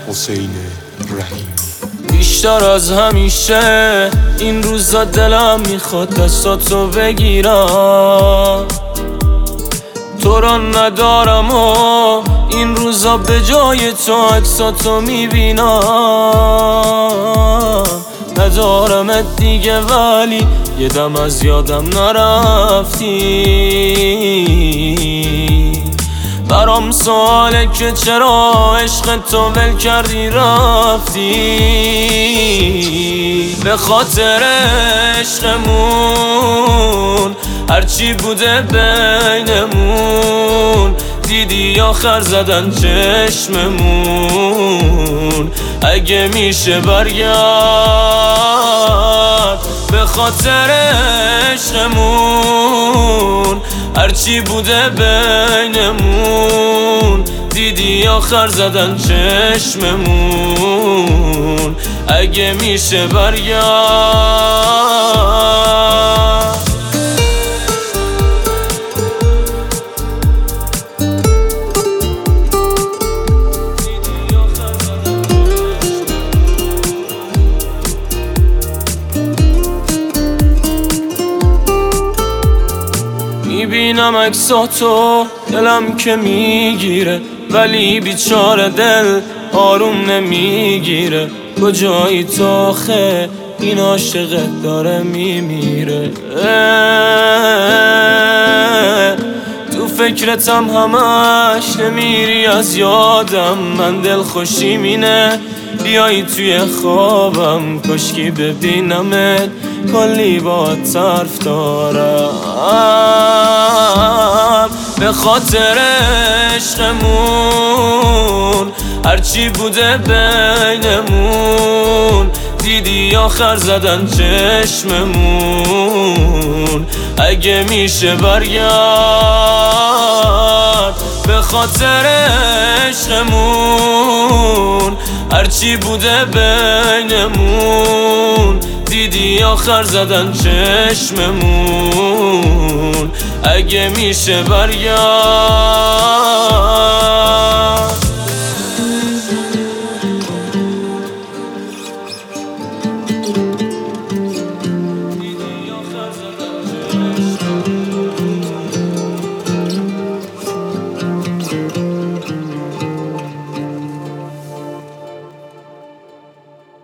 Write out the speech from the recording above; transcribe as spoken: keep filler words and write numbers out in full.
حسین رحیمی. بیشتر از همیشه این روزا دلم میخواد دستاتو بگیرم، تو را ندارم و این روزا به جای تو عکساتو میبینم. ندارمت دیگه ولی یه دم از یادم نرفتی. برام سواله که چرا عشق تو ول کردی رفتی. به خاطر عشقمون هرچی بوده بینمون دیدی آخر زدن چشممون. اگه میشه برگرد به خاطر عشقمون هرچی بوده بینمون دیدی آخر زدن چشممون. اگه میشه برگرد. میبینم عکساتو دلم که میگیره ولی بیچاره دل آروم نمیگیره. کجایی تو آخه این عاشقت داره میمیره. تو فکرتم همش نمیری از یادم. من دل خوشیم اینه بیایی توی خوابم. کاشکی ببینمت کلی با طرف دارم. به خاطر عشقمون هرچی بوده بینمون دیدی آخر زدن چشممون. اگه میشه برگرد به خاطر عشقمون هرچی بوده بینمون دیدی آخر زدن چشممون. اگه میشه برگرد.